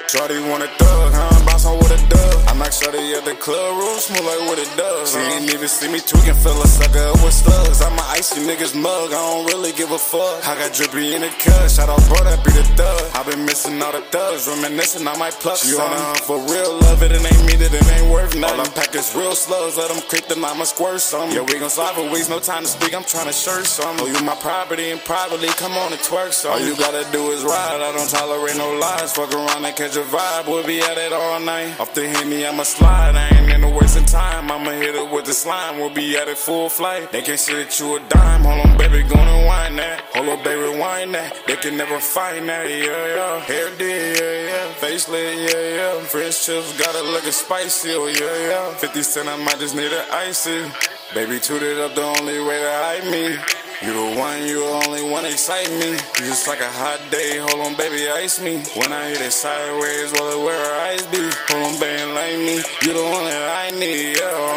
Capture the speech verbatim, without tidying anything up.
Shorty want a thug, huh? Bounce on with a dub. I knock shorty at the club, room smooth like what it does. She ain't even see me tweaking, feel a sucker up with slugs. I'm a icy niggas mug, I don't really give a fuck. I got drippy in the cut, shout out bro, that be the thug. I been missing all the thugs, reminiscing, I might pluck some. She on her for real, love it, it ain't me that it ain't worth nothing. All I pack is real slugs, let them creep, then I'ma squirt some. Yeah, we gon' slide for weeks, no time to speak, I'm tryna shirt some. Oh, you my property and privately, come on and twerk some. All you gotta do is ride, I don't tolerate no lies. Fuck around and catch a vibe, we'll be at it all night. Off the Henny, I'ma slide, I ain't into wasting time. I'ma hit it with the slime, we'll be at it full flight. They can't see that you a dime, hold on baby, gonna wind that. Hold on baby, wind that, they can never find that, yeah, yeah. Hair did, yeah, yeah, face lit, yeah, yeah. Fresh chips, got it looking spicy, oh, yeah, yeah. fifty cent, I might just need an icy. Baby, toot it up the only way to hide me. You the one, you the only one excite me. You just like a hot day, hold on baby, ice me. When I hit it sideways, well, where her eyes be. Hold on baby, like me, you the one that I need, yeah.